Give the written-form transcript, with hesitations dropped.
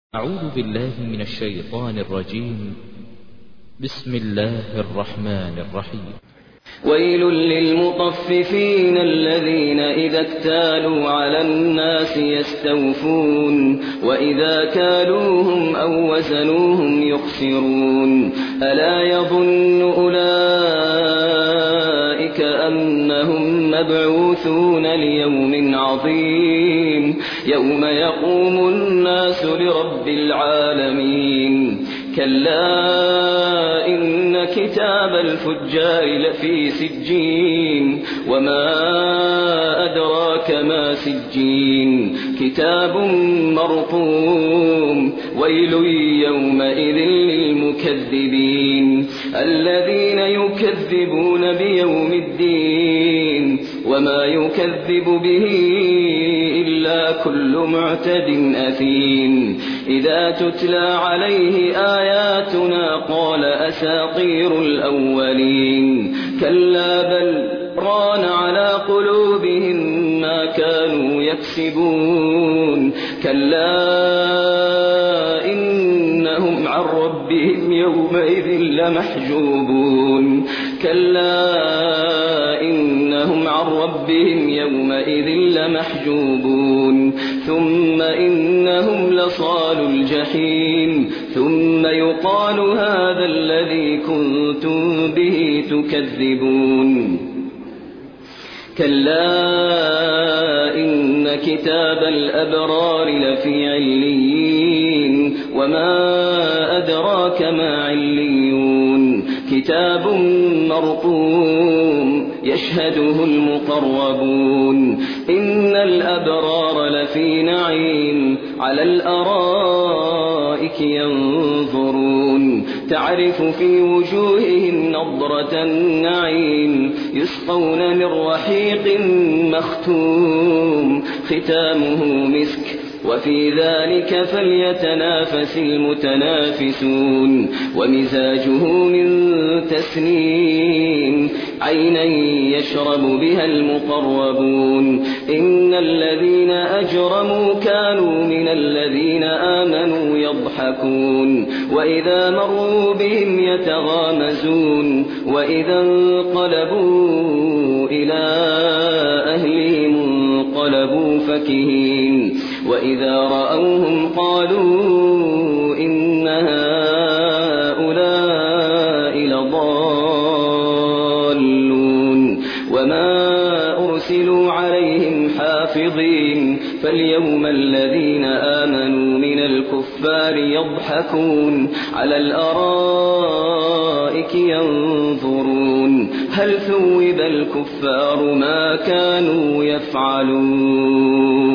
أعوذ بالله من الشيطان الرجيم. بسم الله الرحمن الرحيم. ويل للمطففين الذين إذا اكتالوا على الناس يستوفون وإذا كالوهم أو وزنوهم يخسرون ألا يظن أولئك أنهم مبعوثون ليوم عظيم يوم يقوم الناس لرب العالمين كلا إن كتاب الفجار لفي سجين وما أدراك ما سجين كتاب مرقوم ويل يومئذ للمكذبين الذين يكذبون بيوم الدين وما يكذب به إلا كل معتد أثيم إذا تتلى عليه آياتنا قال أساطير الأولين كلا بل ران على قلوبهم ما كانوا يكسبون كلا إنهم عن ربهم يومئذ لمحجوبون كلا إنهم عن ربهم يومئذ لمحجوبون ثم إنهم لصالو الجحيم ثم يقال هذا الذي كنتم به تكذبون كلا إن كتاب الأبرار لفي عليين وما أدراك ما عليون كتاب مرقوم يشهده المقربون إن الأبرار لفي نعيم على الأرائك ينظرون تعرف في وجوههم نضرة النعيم يسقون من رحيق مختوم ختامه مسك وفي ذلك فليتنافس المتنافسون ومزاجه من تسنيم عينا يشرب بها المقربون إن الذين أجرموا كانوا من الذين آمنوا يضحكون وإذا مروا بهم يتغامزون وإذا انقلبوا إلى أهلهم انقلبوا فكهين وإذا رأوهم قالوا إن هؤلاء لضالون وما أرسلوا عليهم حافظين فاليوم الذين آمنوا من الكفار يضحكون على الأرائك ينظرون هل ثوب الكفار ما كانوا يفعلون